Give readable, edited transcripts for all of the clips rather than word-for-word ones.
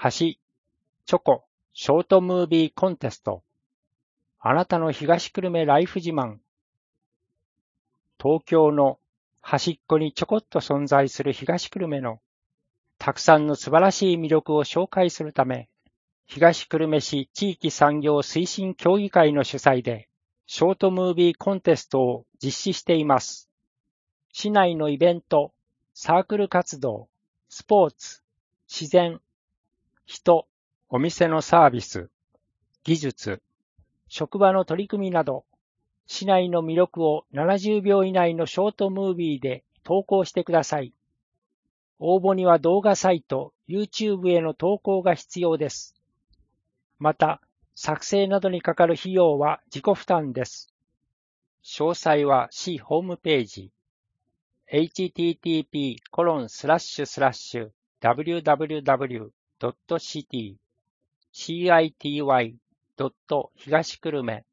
橋、チョコ、ショートムービーコンテスト。あなたの東久留米ライフ自慢。東京の端っこにちょこっと存在する東久留米のたくさんの素晴らしい魅力を紹介するため、東久留米市地域産業推進協議会の主催で、ショートムービーコンテストを実施しています。市内のイベント、サークル活動、スポーツ、自然、人、お店のサービス、技術、職場の取り組みなど、市内の魅力を70秒以内のショートムービーで投稿してください。応募には動画サイト、YouTube への投稿が必要です。また、作成などにかかる費用は自己負担です。詳細は市ホームページ、http://www.city.東久留米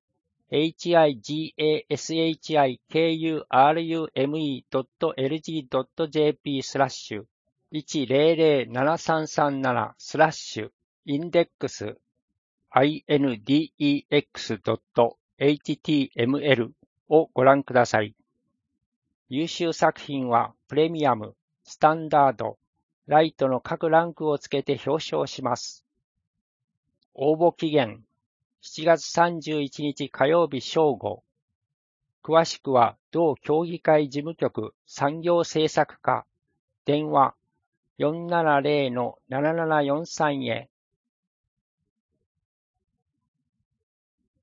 higashi-lg.lg.jp/index.html をご覧ください。優秀作品はプレミアム、スタンダード、ライトの各ランクをつけて表彰します。応募期限7月31日火曜日正午。詳しくは同協議会事務局産業政策課、電話 470-7743 へ。